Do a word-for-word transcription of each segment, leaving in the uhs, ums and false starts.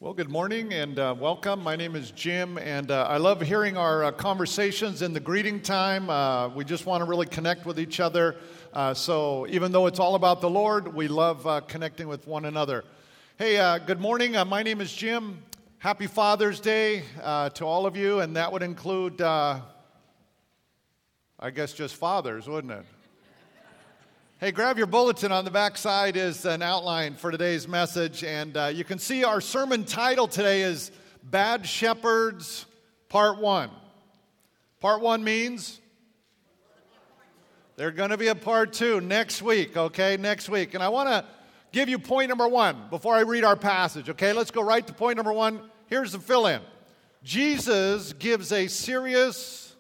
Well, good morning and uh, welcome. My name is Jim, and uh, I love hearing our uh, conversations in the greeting time. Uh, we just want to really connect with each other. Uh, so even though it's all about the Lord, we love uh, connecting with one another. Hey, uh, good morning. Uh, my name is Jim. Happy Father's Day uh, to all of you, and that would include, uh, I guess, just fathers, wouldn't it? Hey, grab your bulletin. On the back side is an outline for today's message, and uh, you can see our sermon title today is Bad Shepherds, Part one. Part one means there's going to be a part two next week, okay, next week. And I want to give you point number one before I read our passage, okay? Let's go right to point number one. Here's the fill-in. Jesus gives a serious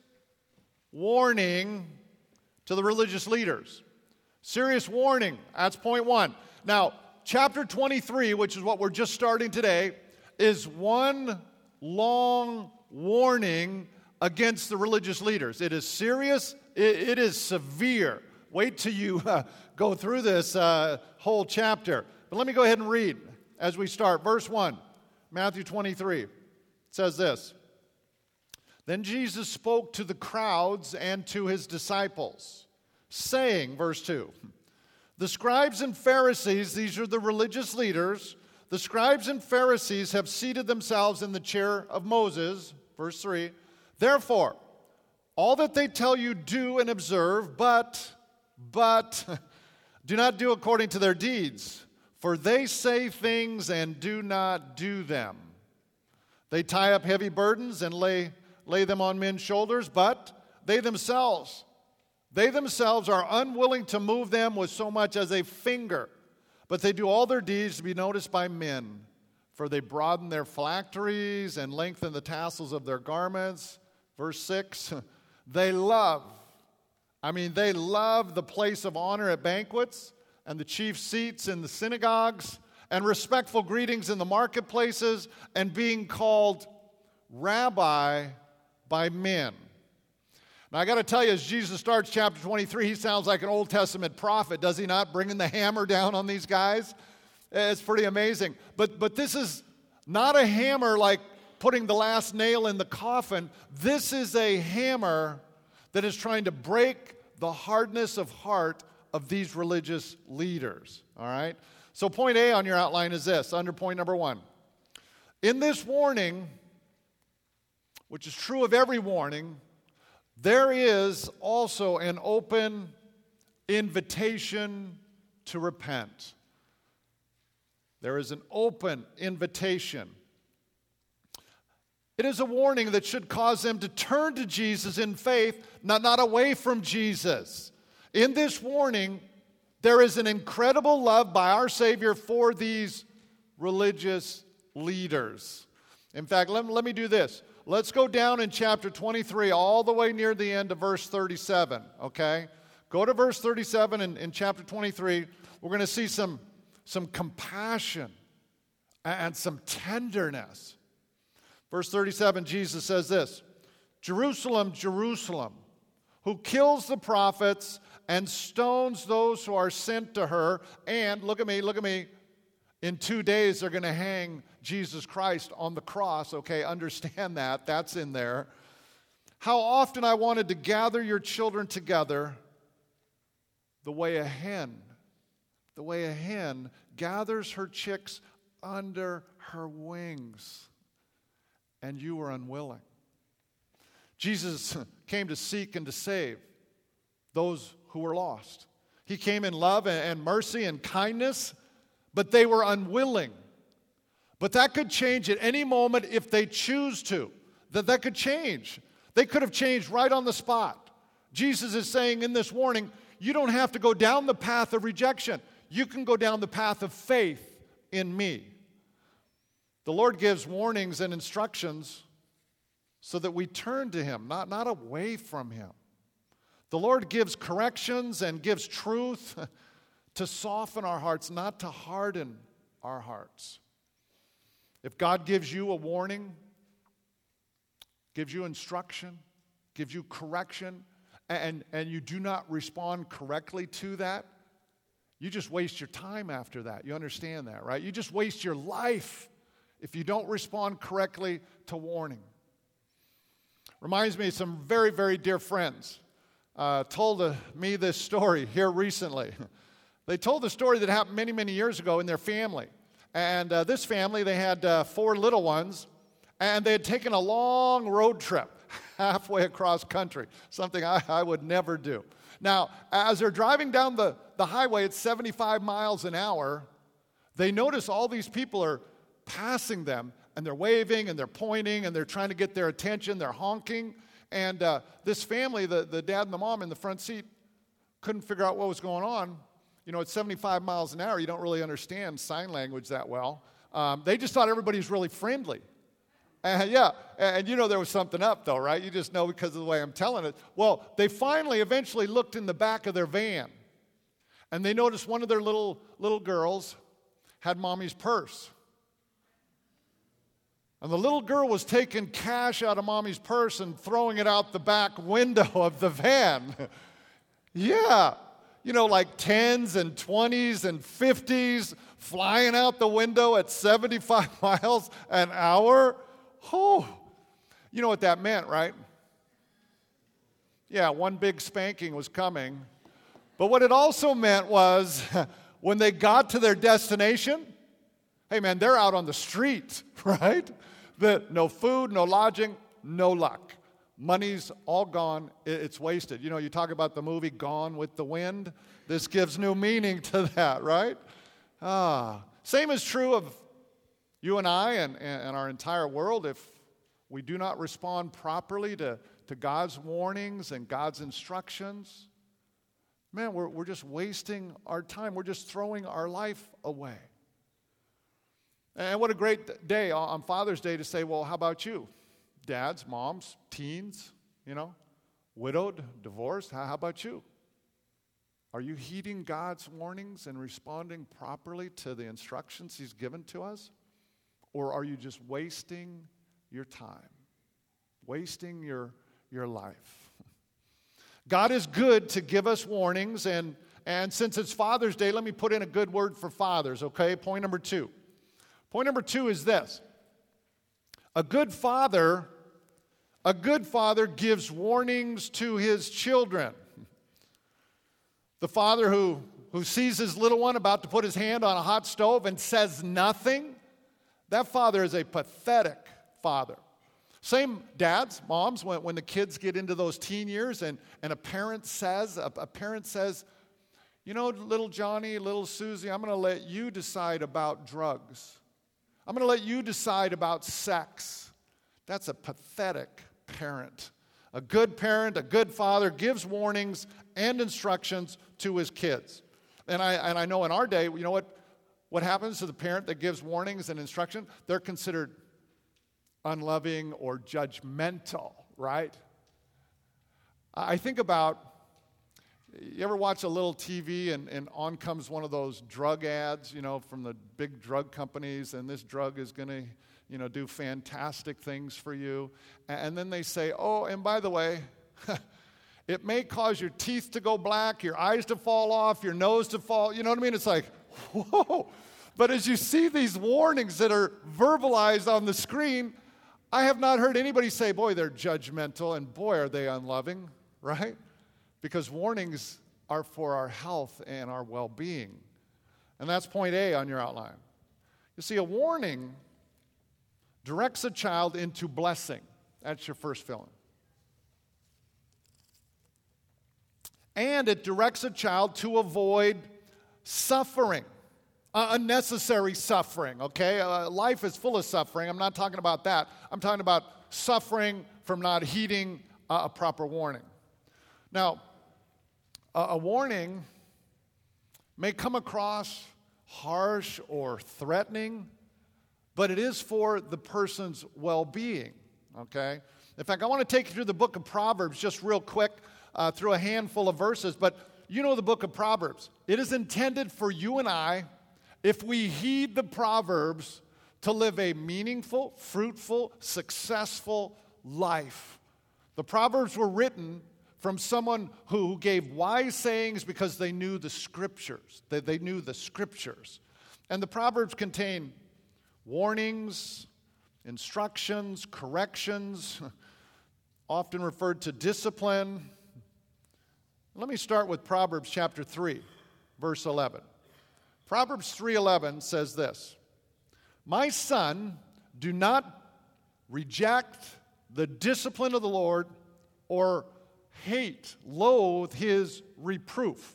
warning to the religious leaders. Serious warning. That's point one. Now, chapter twenty-three, which is what we're just starting today, is one long warning against the religious leaders. It is serious. It, it is severe. Wait till you uh, go through this uh, whole chapter. But let me go ahead and read as we start. Verse one, Matthew twenty-three. It says this. Then Jesus spoke to the crowds and to his disciples, saying, verse two, the scribes and Pharisees, these are the religious leaders, the scribes and Pharisees have seated themselves in the chair of Moses, verse three, therefore, all that they tell you do and observe, but, but, do not do according to their deeds, for they say things and do not do them. They tie up heavy burdens and lay, lay them on men's shoulders, but they themselves They themselves are unwilling to move them with so much as a finger, but they do all their deeds to be noticed by men, for they broaden their phylacteries and lengthen the tassels of their garments. Verse six, they love, I mean, they love the place of honor at banquets and the chief seats in the synagogues and respectful greetings in the marketplaces and being called rabbi by men. Now, I got to tell you, as Jesus starts chapter twenty-three, he sounds like an Old Testament prophet, does he not? Bringing the hammer down on these guys. It's pretty amazing. But, but this is not a hammer like putting the last nail in the coffin. This is a hammer that is trying to break the hardness of heart of these religious leaders. All right? So point A on your outline is this, under point number one. In this warning, which is true of every warning, there is also an open invitation to repent. There is an open invitation. It is a warning that should cause them to turn to Jesus in faith, not, not away from Jesus. In this warning, there is an incredible love by our Savior for these religious leaders. In fact, let, let me do this. Let's go down in chapter twenty-three all the way near the end of verse thirty-seven, okay? Go to verse thirty-seven in, in chapter twenty-three. We're going to see some, some compassion and some tenderness. Verse thirty-seven, Jesus says this, Jerusalem, Jerusalem, who kills the prophets and stones those who are sent to her, and, look at me, look at me, in two days they're going to hang Jesus Christ on the cross, okay, understand that, that's in there. How often I wanted to gather your children together the way a hen, the way a hen gathers her chicks under her wings, and you were unwilling. Jesus came to seek and to save those who were lost. He came in love and mercy and kindness, but they were unwilling. But that could change at any moment if they choose to. That that could change. They could have changed right on the spot. Jesus is saying in this warning, you don't have to go down the path of rejection. You can go down the path of faith in me. The Lord gives warnings and instructions so that we turn to him, not, not away from him. The Lord gives corrections and gives truth to soften our hearts, not to harden our hearts. If God gives you a warning, gives you instruction, gives you correction, and, and you do not respond correctly to that, you just waste your time after that. You understand that, right? You just waste your life if you don't respond correctly to warning. Reminds me of some very, very dear friends uh, told uh, me this story here recently. They told the story that happened many, many years ago in their family. And uh, this family, they had uh, four little ones, and they had taken a long road trip halfway across country, something I, I would never do. Now, as they're driving down the, the highway at seventy-five miles an hour, they notice all these people are passing them, and they're waving, and they're pointing, and they're trying to get their attention, they're honking. And uh, this family, the, the dad and the mom in the front seat, couldn't figure out what was going on. You know, at seventy-five miles an hour, you don't really understand sign language that well. Um, they just thought everybody was really friendly. And yeah, and you know there was something up though, right? You just know because of the way I'm telling it. Well, they finally eventually looked in the back of their van, and they noticed one of their little little girls had mommy's purse. And the little girl was taking cash out of mommy's purse and throwing it out the back window of the van. Yeah, you know, like tens and twenties and fifties flying out the window at seventy-five miles an hour. Oh, you know what that meant, right? Yeah, one big spanking was coming. But what it also meant was when they got to their destination, hey man, they're out on the street, right? The, no food, no lodging, no luck. Money's all gone. It's wasted. You know, you talk about the movie Gone with the Wind. This gives new meaning to that, right? Ah, same is true of you and I and, and our entire world. If we do not respond properly to, to God's warnings and God's instructions, man, we're, we're just wasting our time. We're just throwing our life away. And what a great day on Father's Day to say, well, how about you? Dads, moms, teens, you know, widowed, divorced, how, how about you? Are you heeding God's warnings and responding properly to the instructions He's given to us? Or are you just wasting your time, wasting your, your life? God is good to give us warnings, and, and since it's Father's Day, let me put in a good word for fathers, okay? Point number two. Point number two is this. A good father, a good father gives warnings to his children. The father who, who sees his little one about to put his hand on a hot stove and says nothing, that father is a pathetic father. Same dads, moms, when, when the kids get into those teen years and, and a parent says, a, a parent says, you know, little Johnny, little Susie, I'm going to let you decide about drugs. I'm going to let you decide about sex. That's a pathetic parent. A good parent, a good father gives warnings and instructions to his kids. And I, and I know in our day, you know what? What happens to the parent that gives warnings and instruction? They're considered unloving or judgmental, right? I think about, you ever watch a little T V and, and on comes one of those drug ads, you know, from the big drug companies, and this drug is going to, you know, do fantastic things for you. And then they say, oh, and by the way, it may cause your teeth to go black, your eyes to fall off, your nose to fall, you know what I mean? It's like, whoa. But as you see these warnings that are verbalized on the screen, I have not heard anybody say, boy, they're judgmental, and boy, are they unloving, right? Because warnings are for our health and our well-being. And that's point A on your outline. You see, a warning directs a child into blessing. That's your first fill-in. And it directs a child to avoid suffering. Uh, unnecessary suffering, okay? Uh, life is full of suffering. I'm not talking about that. I'm talking about suffering from not heeding uh, a proper warning. Now, uh, a warning may come across harsh or threatening, but it is for the person's well-being, okay? In fact, I want to take you through the book of Proverbs just real quick, uh, through a handful of verses, but you know the book of Proverbs. It is intended for you and I, if we heed the Proverbs, to live a meaningful, fruitful, successful life. The Proverbs were written from someone who gave wise sayings because they knew the Scriptures. They, they knew the Scriptures. And the Proverbs contain Warnings, instructions, corrections, often referred to discipline. Let me start with Proverbs chapter three, verse eleven. Proverbs three eleven says this, "My son, do not reject the discipline of the Lord or hate, loathe his reproof."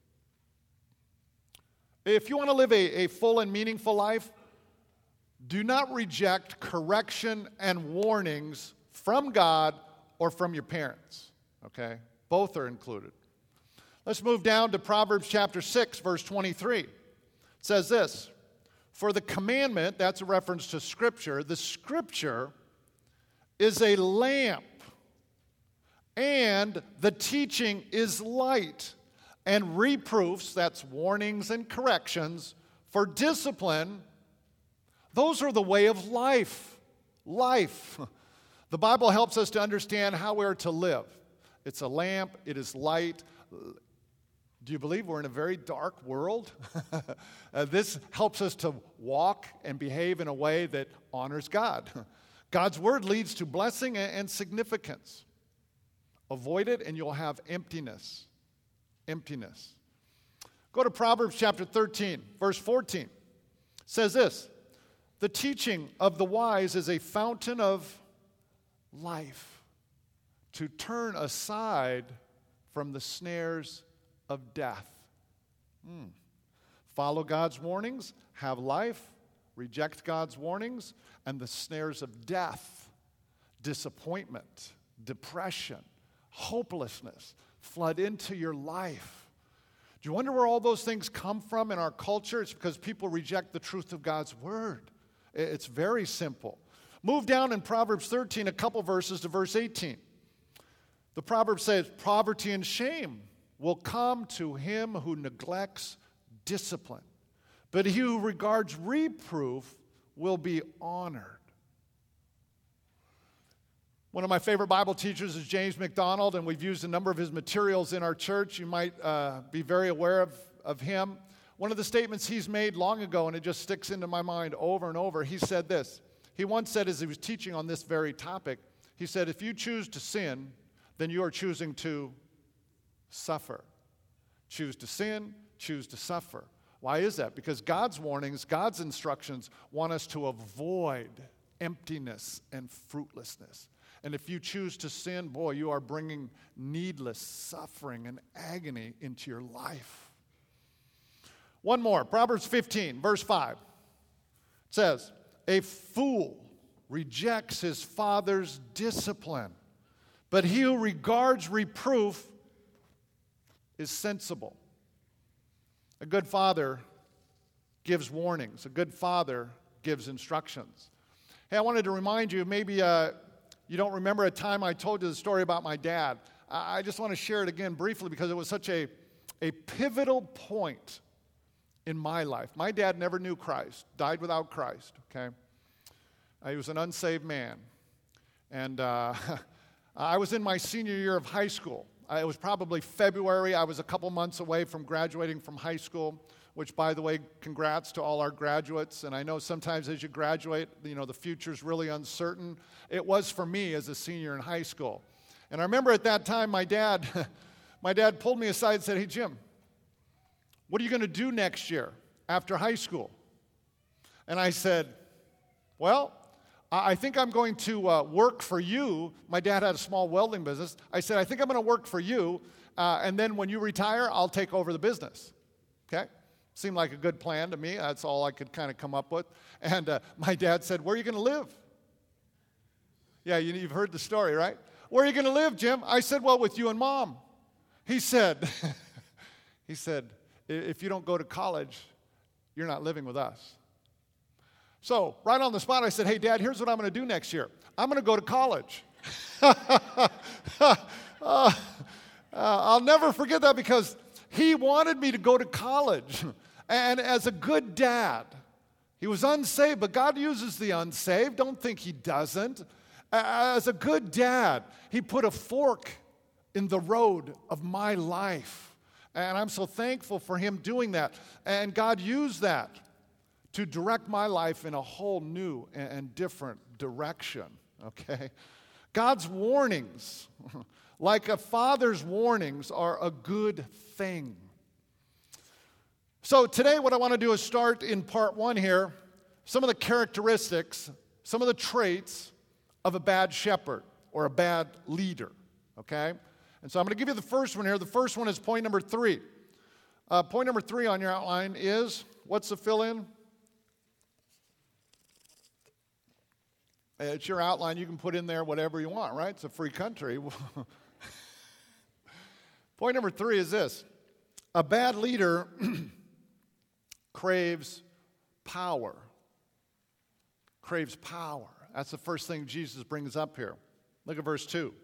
If you want to live a, a full and meaningful life, do not reject correction and warnings from God or from your parents, okay? Both are included. Let's move down to Proverbs chapter six, verse twenty-three. It says this, "For the commandment," that's a reference to Scripture, "the Scripture is a lamp, and the teaching is light, and reproofs," that's warnings and corrections, "for discipline, those are the way of life." Life. The Bible helps us to understand how we're to live. It's a lamp, it is light. Do you believe we're in a very dark world? uh, this helps us to walk and behave in a way that honors God. God's word leads to blessing and significance. Avoid it and you'll have emptiness. Emptiness. Go to Proverbs chapter thirteen, verse fourteen. It says this, "The teaching of the wise is a fountain of life, to turn aside from the snares of death." Hmm. Follow God's warnings, have life, reject God's warnings, and the snares of death, disappointment, depression, hopelessness flood into your life. Do you wonder where all those things come from in our culture? It's because people reject the truth of God's word. It's very simple. Move down in Proverbs thirteen, a couple verses to verse eighteen. The proverb says, "Poverty and shame will come to him who neglects discipline, but he who regards reproof will be honored." One of my favorite Bible teachers is James MacDonald, and we've used a number of his materials in our church. You might uh, be very aware of, of him. One of the statements he's made long ago, and it just sticks into my mind over and over, he said this. He once said, as he was teaching on this very topic, he said, "If you choose to sin, then you are choosing to suffer." Choose to sin, choose to suffer. Why is that? Because God's warnings, God's instructions want us to avoid emptiness and fruitlessness. And if you choose to sin, boy, you are bringing needless suffering and agony into your life. One more, Proverbs fifteen, verse five. It says, "A fool rejects his father's discipline, but he who regards reproof is sensible." A good father gives warnings. A good father gives instructions. Hey, I wanted to remind you, maybe uh, you don't remember a time I told you the story about my dad. I, I just want to share it again briefly because it was such a, a pivotal point in my life. My dad never knew Christ, died without Christ, okay? Uh, he was an unsaved man. And uh, I was in my senior year of high school. Uh, it was probably February. I was a couple months away from graduating from high school, which, by the way, congrats to all our graduates. And I know sometimes as you graduate, you know, the future's really uncertain. It was for me as a senior in high school. And I remember at that time, my dad, my dad pulled me aside and said, "Hey, Jim, what are you going to do next year after high school?" And I said, "Well, I think I'm going to uh, work for you." My dad had a small welding business. I said, "I think I'm going to work for you, uh, and then when you retire, I'll take over the business." Okay? Seemed like a good plan to me. That's all I could kind of come up with. And uh, my dad said, "Where are you going to live?" Yeah, you, you've heard the story, right? "Where are you going to live, Jim?" I said, "Well, with you and Mom." He said, he said, "If you don't go to college, you're not living with us." So, right on the spot, I said, "Hey, Dad, here's what I'm going to do next year. I'm going to go to college." uh, uh, I'll never forget that because he wanted me to go to college. And as a good dad, he was unsaved, but God uses the unsaved. Don't think he doesn't. As a good dad, he put a fork in the road of my life. And I'm so thankful for him doing that. And God used that to direct my life in a whole new and different direction, okay? God's warnings, like a father's warnings, are a good thing. So today what I want to do is start in part one here, some of the characteristics, some of the traits of a bad shepherd or a bad leader, okay? And so I'm going to give you the first one here. The first one is point number three. Uh, point number three on your outline is, what's the fill-in? It's your outline. You can put in there whatever you want, right? It's a free country. Point number three is this. A bad leader craves power. Craves power. That's the first thing Jesus brings up here. Look at verse two.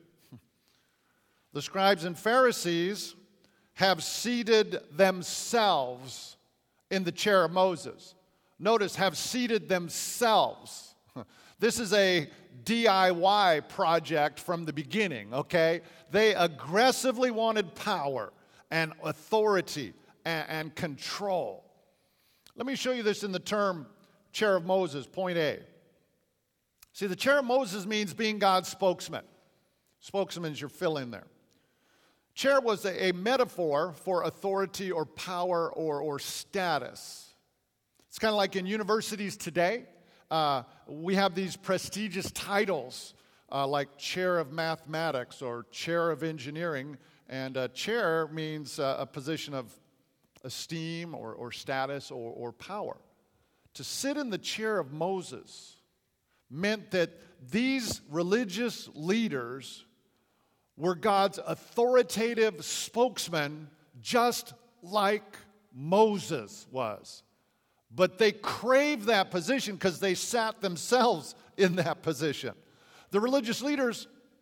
The scribes and Pharisees have seated themselves in the chair of Moses. Notice, have seated themselves. This is a D I Y project from the beginning, okay? They aggressively wanted power and authority and, and control. Let me show you this in the term chair of Moses, point A. See, the chair of Moses means being God's spokesman. Spokesman is your fill in there. Chair was a, a metaphor for authority or power or, or status. It's kind of like in universities today. Uh, we have these prestigious titles uh, like chair of mathematics or chair of engineering. And uh, chair means uh, a position of esteem or, or status or, or power. To sit in the chair of Moses meant that these religious leaders were God's authoritative spokesman, just like Moses was. But they craved that position because they sat themselves in that position. The religious leaders,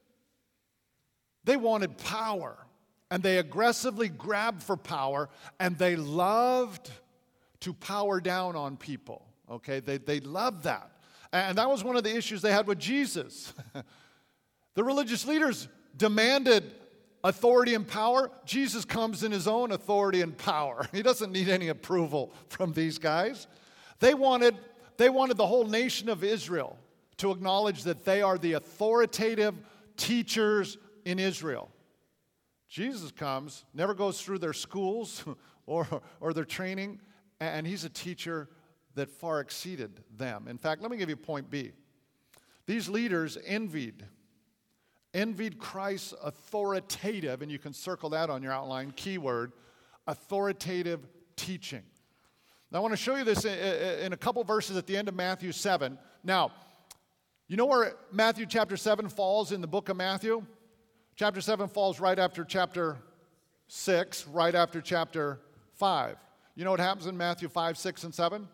they wanted power, and they aggressively grabbed for power, and they loved to power down on people, okay? They, they loved that. And that was one of the issues they had with Jesus. The religious leaders demanded authority and power. Jesus comes in his own authority and power. He doesn't need any approval from these guys. They wanted, they wanted the whole nation of Israel to acknowledge that they are the authoritative teachers in Israel. Jesus comes, never goes through their schools or, or their training, and he's a teacher that far exceeded them. In fact, let me give you point B. These leaders envied envied Christ's authoritative, and you can circle that on your outline, keyword, authoritative teaching. Now, I want to show you this in a couple verses at the end of Matthew seven. Now, you know where Matthew chapter seven falls in the book of Matthew? Chapter seven falls right after chapter six, right after chapter five. You know what happens in Matthew five, six, and seven?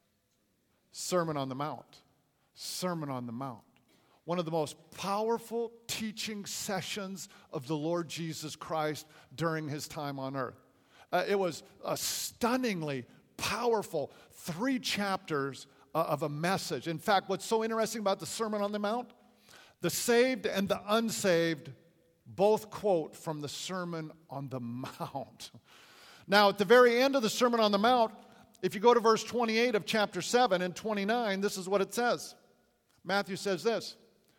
Sermon on the Mount. Sermon on the Mount. One of the most powerful teaching sessions of the Lord Jesus Christ during his time on earth. Uh, it was a stunningly powerful three chapters uh, of a message. In fact, what's so interesting about the Sermon on the Mount? The saved and the unsaved both quote from the Sermon on the Mount. Now, at the very end of the Sermon on the Mount, if you go to verse twenty-eight of chapter seven and twenty-nine, this is what it says. Matthew says this.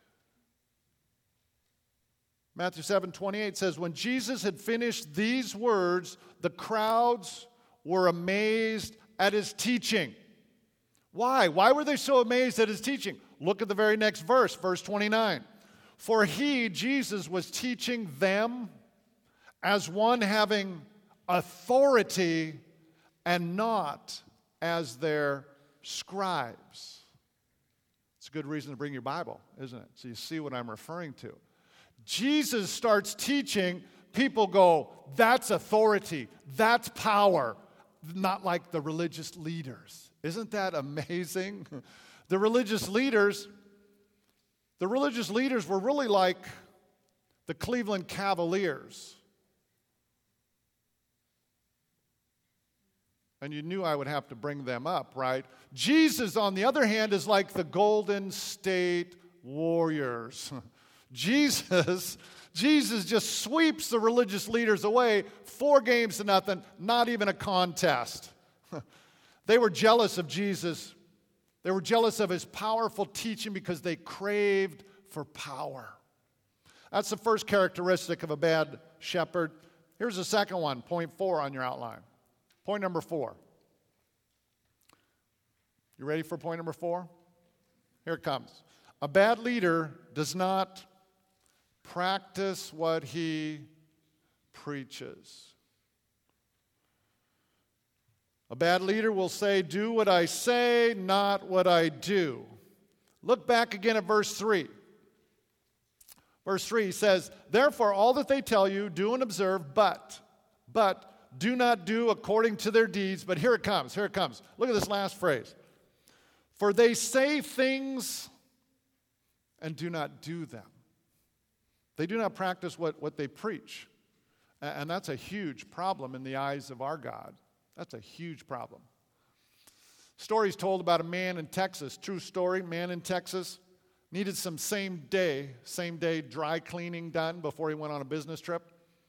Matthew seven twenty-eight says, when Jesus had finished these words, the crowds were amazed at his teaching. Why? Why were they so amazed at his teaching? Look at the very next verse, verse twenty-nine. For he, Jesus, was teaching them as one having authority and not as their scribes. It's a good reason to bring your Bible, isn't it? So you see what I'm referring to. Jesus starts teaching, people go, that's authority, that's power, not like the religious leaders. Isn't that amazing? The religious leaders, the religious leaders were really like the Cleveland Cavaliers. And you knew I would have to bring them up, right? Jesus, on the other hand, is like the Golden State Warriors. Jesus, Jesus just sweeps the religious leaders away, four games to nothing, not even a contest. They were jealous of Jesus. They were jealous of his powerful teaching because they craved for power. That's the first characteristic of a bad shepherd. Here's the second one, point four on your outline. Point number four. You ready for point number four? Here it comes. A bad leader does not practice what he preaches. A bad leader will say, do what I say, not what I do. Look back again at verse three. Verse three says, therefore all that they tell you, do and observe, but, but do not do according to their deeds. But here it comes, here it comes. Look at this last phrase. For they say things and do not do them. They do not practice what, what they preach. And that's a huge problem in the eyes of our God. That's a huge problem. Stories told about a man in Texas, true story, man in Texas, needed some same day, same day dry cleaning done before he went on a business trip.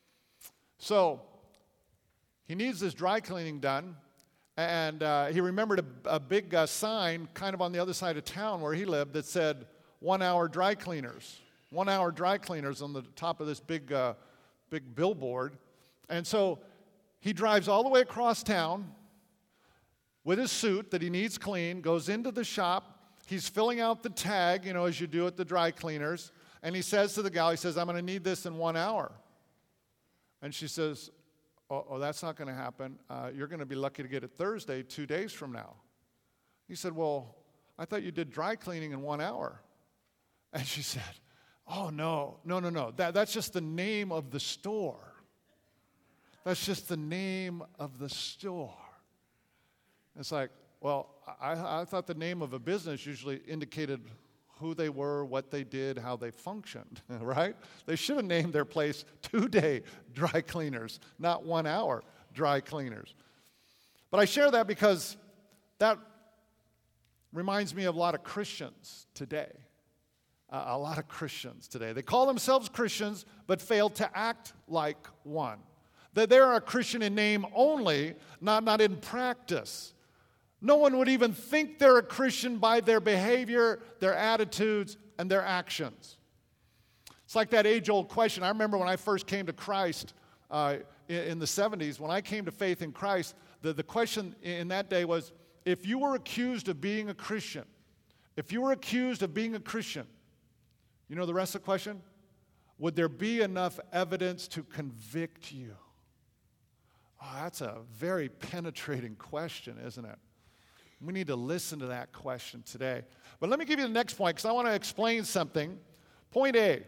So he needs this dry cleaning done, and uh, he remembered a, a big uh, sign kind of on the other side of town where he lived that said, one hour dry cleaners, one hour dry cleaners on the top of this big, uh, big billboard. And so he drives all the way across town with his suit that he needs clean, goes into the shop. He's filling out the tag, you know, as you do at the dry cleaners. And he says to the gal, he says, I'm going to need this in one hour. And she says, oh, oh that's not going to happen. Uh, you're going to be lucky to get it Thursday, two days from now. He said, well, I thought you did dry cleaning in one hour. And she said, oh, no, no, no, no. That, that's just the name of the store. That's just the name of the store. It's like, well, I, I thought the name of a business usually indicated who they were, what they did, how they functioned, right? They should have named their place two-day dry cleaners, not one-hour dry cleaners. But I share that because that reminds me of a lot of Christians today. Uh, a lot of Christians today. They call themselves Christians, but fail to act like one. That they're a Christian in name only, not, not in practice. No one would even think they're a Christian by their behavior, their attitudes, and their actions. It's like that age-old question. I remember when I first came to Christ uh, in, in the seventies, when I came to faith in Christ, the, the question in that day was, if you were accused of being a Christian, if you were accused of being a Christian, you know the rest of the question? Would there be enough evidence to convict you? Oh, that's a very penetrating question, isn't it? We need to listen to that question today. But let me give you the next point because I want to explain something. Point A.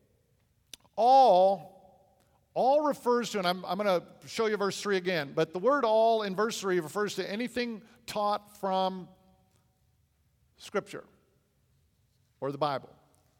All, all refers to, and I'm, I'm going to show you verse three again, but the word all in verse three refers to anything taught from Scripture or the Bible.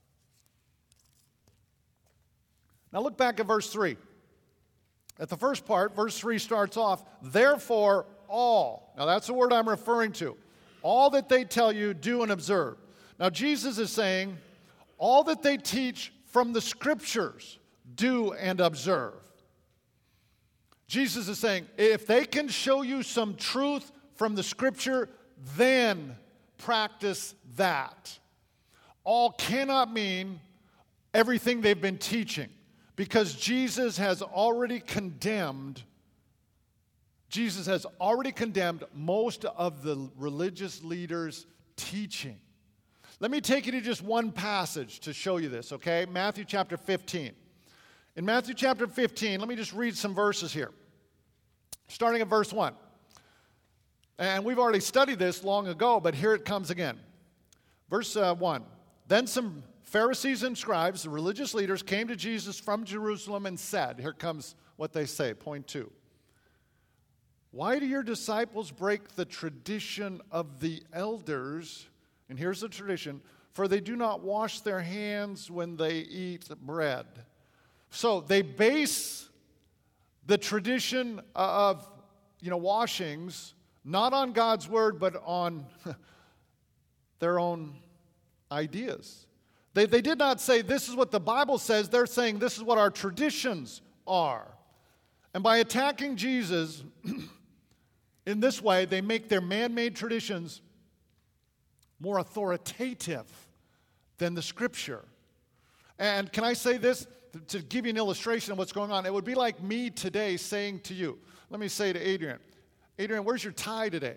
Now look back at verse three. At the first part, verse three starts off, therefore all. Now that's the word I'm referring to. All that they tell you, do and observe. Now Jesus is saying, all that they teach from the Scriptures, do and observe. Jesus is saying, if they can show you some truth from the Scripture, then practice that. All cannot mean everything they've been teaching. Because Jesus has already condemned, Jesus has already condemned most of the religious leaders' teaching. Let me take you to just one passage to show you this, okay? Matthew chapter fifteen. In Matthew chapter fifteen, let me just read some verses here. Starting at verse one. And we've already studied this long ago, but here it comes again. Verse uh, one. Then some Pharisees and scribes, the religious leaders, came to Jesus from Jerusalem and said, here comes what they say, point two. Why do your disciples break the tradition of the elders? And here's the tradition, for they do not wash their hands when they eat bread. So they base the tradition of, you know, washings not on God's word, but on their own ideas. They, they did not say, this is what the Bible says. They're saying, this is what our traditions are. And by attacking Jesus, In this way, they make their man-made traditions more authoritative than the Scripture. And can I say this to give you an illustration of what's going on? It would be like me today saying to you, let me say to Adrian, Adrian, where's your tie today?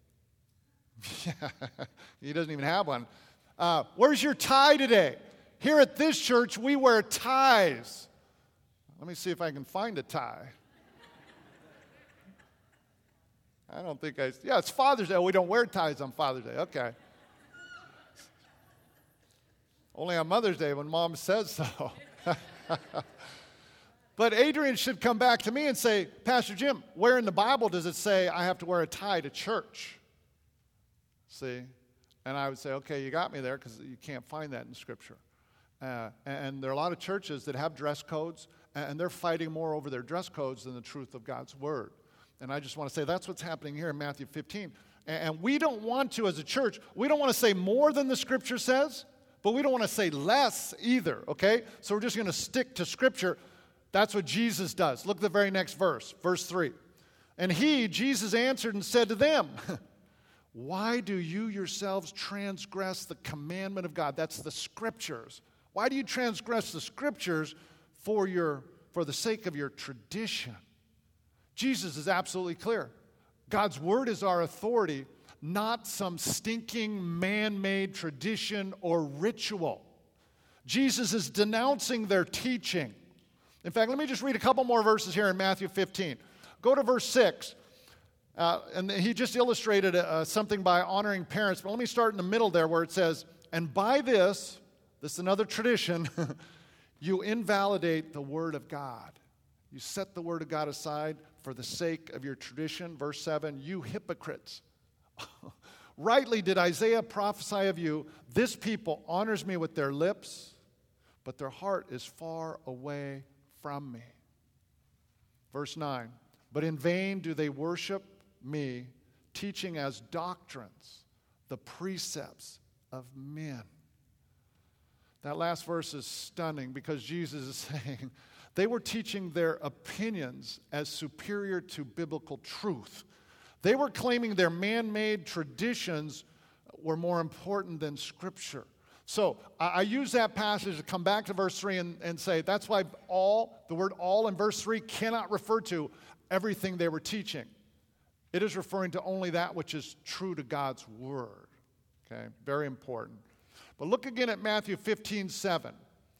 He doesn't even have one. Uh, where's your tie today? Here at this church, we wear ties. Let me see if I can find a tie. I don't think I, yeah, it's Father's Day. Oh, we don't wear ties on Father's Day. Okay. Only on Mother's Day when Mom says so. But Adrian should come back to me and say, Pastor Jim, where in the Bible does it say I have to wear a tie to church? See? And I would say, okay, you got me there because you can't find that in Scripture. Uh, and there are a lot of churches that have dress codes, and they're fighting more over their dress codes than the truth of God's Word. And I just want to say that's what's happening here in Matthew fifteen. And we don't want to, as a church, we don't want to say more than the Scripture says, but we don't want to say less either, okay? So we're just going to stick to Scripture. That's what Jesus does. Look at the very next verse, verse three. And he, Jesus, answered and said to them, why do you yourselves transgress the commandment of God? That's the Scriptures. Why do you transgress the Scriptures for your for the sake of your tradition? Jesus is absolutely clear. God's Word is our authority, not some stinking man-made tradition or ritual. Jesus is denouncing their teaching. In fact, let me just read a couple more verses here in Matthew fifteen. Go to verse six. Uh, and he just illustrated uh, something by honoring parents. But let me start in the middle there where it says, and by this, this is another tradition, you invalidate the Word of God. You set the Word of God aside for the sake of your tradition. Verse seven, you hypocrites. Rightly did Isaiah prophesy of you, this people honors me with their lips, but their heart is far away from me. Verse nine, but in vain do they worship me, teaching as doctrines the precepts of men. That last verse is stunning because Jesus is saying they were teaching their opinions as superior to biblical truth. They were claiming their man-made traditions were more important than Scripture. So I, I use that passage to come back to verse three and, and say that's why all, the word all in verse three cannot refer to everything they were teaching. It is referring to only that which is true to God's Word. Okay, very important. But look again at Matthew fifteen seven.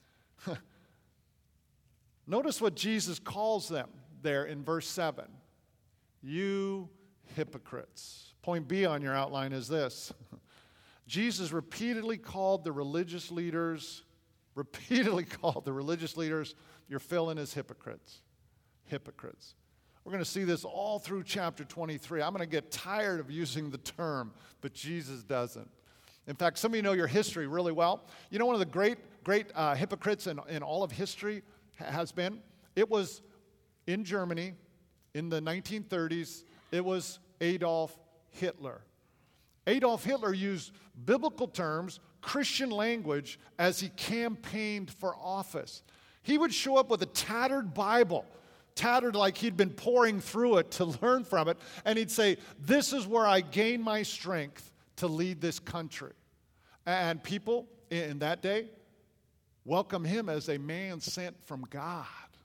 Notice what Jesus calls them there in verse seven. You hypocrites. Point B on your outline is this. Jesus repeatedly called the religious leaders, repeatedly called the religious leaders, you're filling as hypocrites. Hypocrites. We're going to see this all through chapter twenty-three. I'm going to get tired of using the term, but Jesus doesn't. In fact, some of you know your history really well. You know one of the great, great uh, hypocrites in, in all of history has been? It was in Germany in the nineteen thirties. It was Adolf Hitler. Adolf Hitler used biblical terms, Christian language, as he campaigned for office. He would show up with a tattered Bible, tattered like he'd been pouring through it to learn from it, and he'd say, this is where I gain my strength to lead this country. And people in that day welcome him as a man sent from God.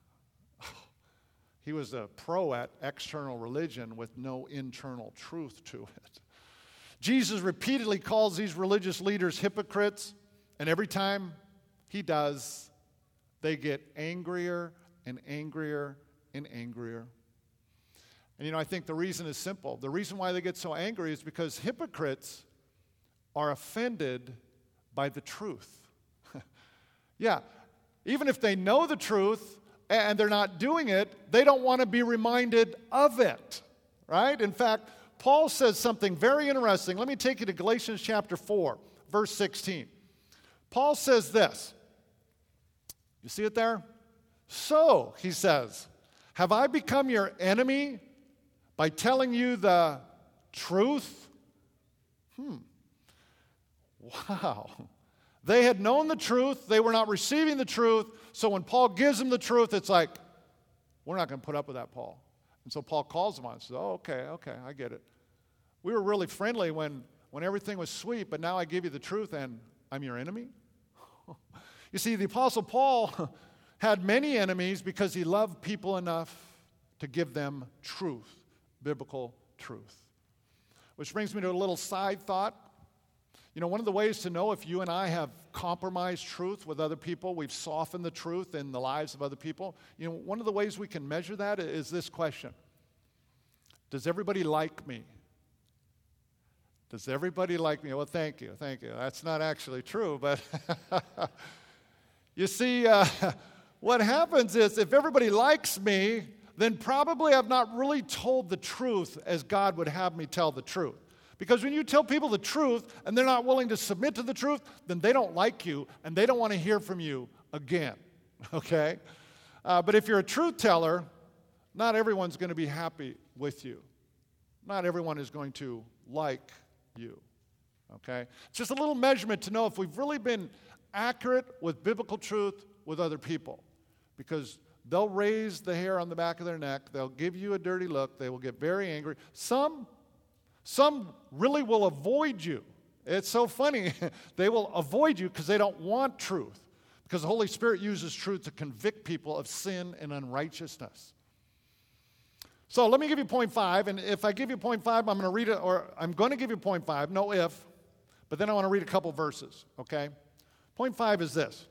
He was a pro at external religion with no internal truth to it. Jesus repeatedly calls these religious leaders hypocrites, and every time he does, they get angrier and angrier and angrier. And you know, I think the reason is simple. The reason why they get so angry is because hypocrites are offended by the truth. Yeah, even if they know the truth and they're not doing it, they don't want to be reminded of it, right? In fact, Paul says something very interesting. Let me take you to Galatians chapter four, verse sixteen. Paul says this. You see it there? So, he says, have I become your enemy by telling you the truth? Hmm. Wow. They had known the truth. They were not receiving the truth. So when Paul gives them the truth, it's like, we're not going to put up with that, Paul. And so Paul calls them on it. Says, oh, okay, okay, I get it. We were really friendly when, when everything was sweet, but now I give you the truth and I'm your enemy? You see, the Apostle Paul had many enemies because he loved people enough to give them truth, biblical truth. Which brings me to a little side thought. You know, one of the ways to know if you and I have compromised truth with other people, we've softened the truth in the lives of other people, you know, one of the ways we can measure that is this question. Does everybody like me? Does everybody like me? Well, thank you, thank you. That's not actually true, but you see, uh, what happens is if everybody likes me, then probably I've not really told the truth as God would have me tell the truth. Because when you tell people the truth and they're not willing to submit to the truth, then they don't like you and they don't want to hear from you again, okay? Uh, but if you're a truth teller, not everyone's going to be happy with you. Not everyone is going to like you, okay? It's just a little measurement to know if we've really been accurate with biblical truth with other people. Because they'll raise the hair on the back of their neck. They'll give you a dirty look. They will get very angry. Some, some really will avoid you. It's so funny. They will avoid you because they don't want truth. Because the Holy Spirit uses truth to convict people of sin and unrighteousness. So let me give you point five. And if I give you point five, I'm going to read it, or I'm going to give you point five, no if. But then I want to read a couple verses, okay? Point five is this.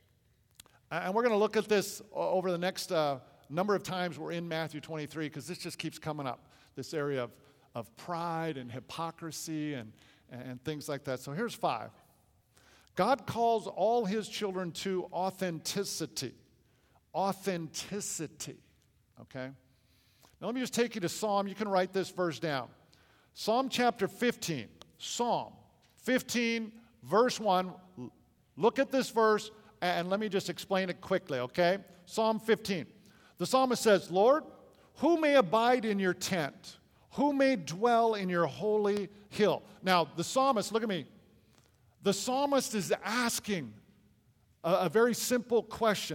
And we're going to look at this over the next uh, number of times we're in Matthew twenty-three, because this just keeps coming up, this area of, of pride and hypocrisy and, and things like that. So here's five. God calls all his children to authenticity. Authenticity, okay? Now let me just take you to Psalm. You can write this verse down. Psalm chapter fifteen. Psalm fifteen, verse one. Look at this verse. And let me just explain it quickly, okay? Psalm fifteen. The psalmist says, Lord, who may abide in your tent? Who may dwell in your holy hill? Now, the psalmist, look at me. The psalmist is asking a, a very simple question.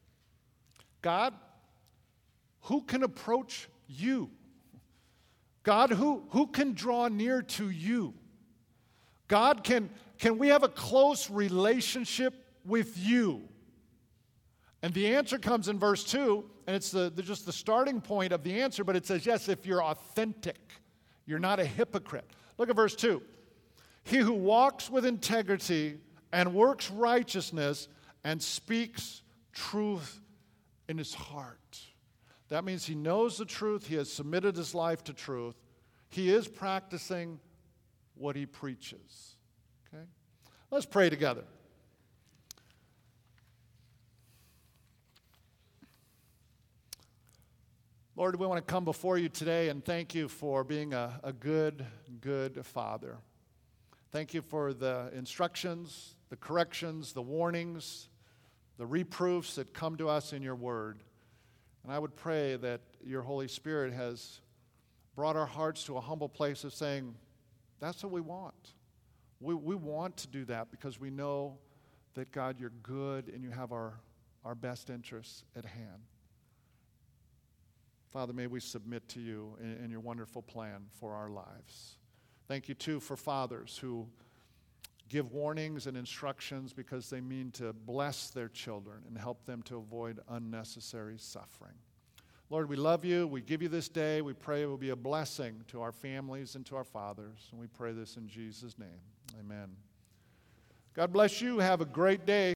God, who can approach you? God, who, who can draw near to you? God, can, can we have a close relationship with you? And the answer comes in verse two, and it's the, the, just the starting point of the answer, but it says, yes, if you're authentic, you're not a hypocrite. Look at verse two. He who walks with integrity and works righteousness and speaks truth in his heart. That means he knows the truth, he has submitted his life to truth, he is practicing what he preaches. Okay? Let's pray together. Lord, we want to come before you today and thank you for being a, a good, good Father. Thank you for the instructions, the corrections, the warnings, the reproofs that come to us in your word. And I would pray that your Holy Spirit has brought our hearts to a humble place of saying, that's what we want. We, we want to do that because we know that, God, you're good and you have our, our best interests at hand. Father, may we submit to you in, in your wonderful plan for our lives. Thank you, too, for fathers who give warnings and instructions because they mean to bless their children and help them to avoid unnecessary suffering. Lord, we love you. We give you this day. We pray it will be a blessing to our families and to our fathers. And we pray this in Jesus' name. Amen. God bless you. Have a great day.